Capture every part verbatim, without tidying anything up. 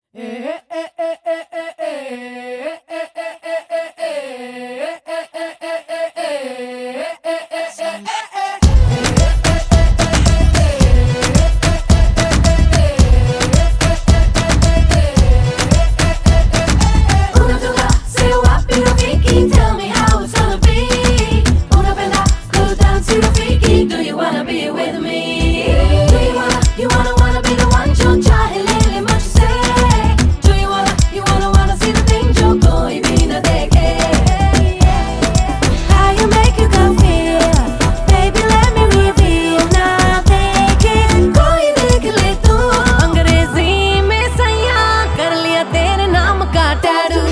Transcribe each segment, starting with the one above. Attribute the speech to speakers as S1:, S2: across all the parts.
S1: Tell me how it's gonna be. Una bella, go down to Rafiki. Do you wanna be with me? Do you wanna, you wanna, wanna be the one? Jo chahe le much say. Do you wanna, you wanna, wanna see the thing? Jo koi bhi na dekhe. How you make you go feel? Baby, let me reveal. Na dekhe, koi dekh le tu. अंग्रेजी में सैया कर लिया तेरे नाम का tattoo.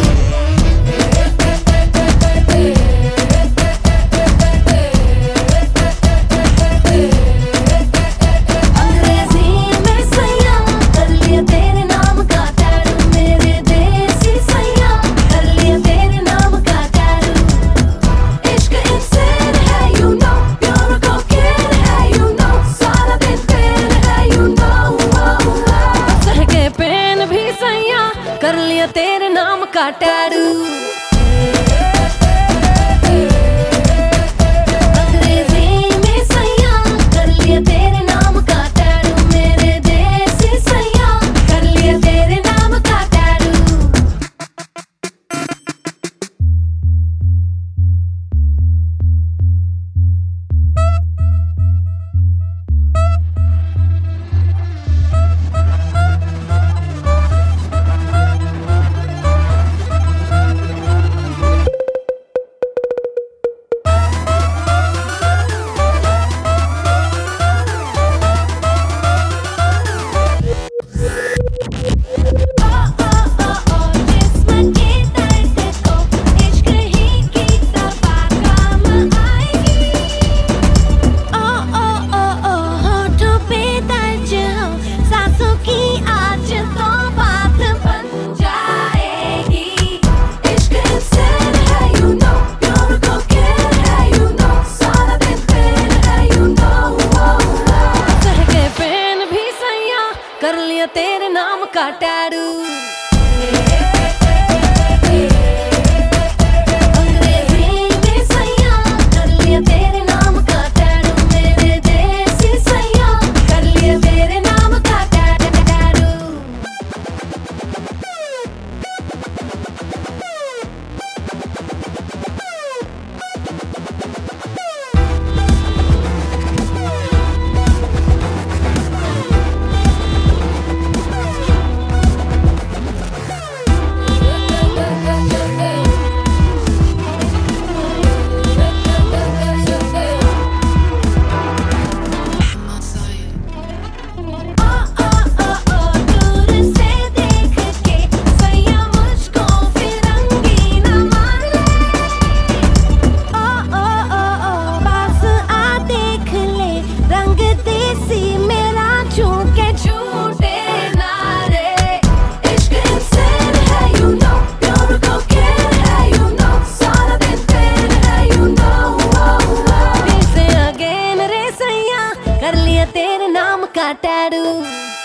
S1: कर लिया तेरे नाम का टैटू. अंग्रेजी में सैया कर लिया तेरे नाम का टैटू. मेरे देसी सैया कर लिया तेरे नाम का टैटू. कर लिया तेरे नाम का टैटू. अंग्रेजी में सैया कर लिया तेरे नाम का टैटू. मेरे देसी सैया कर लिया तेरे नाम का टैटू. कर लिया तेरे नाम का टैटू.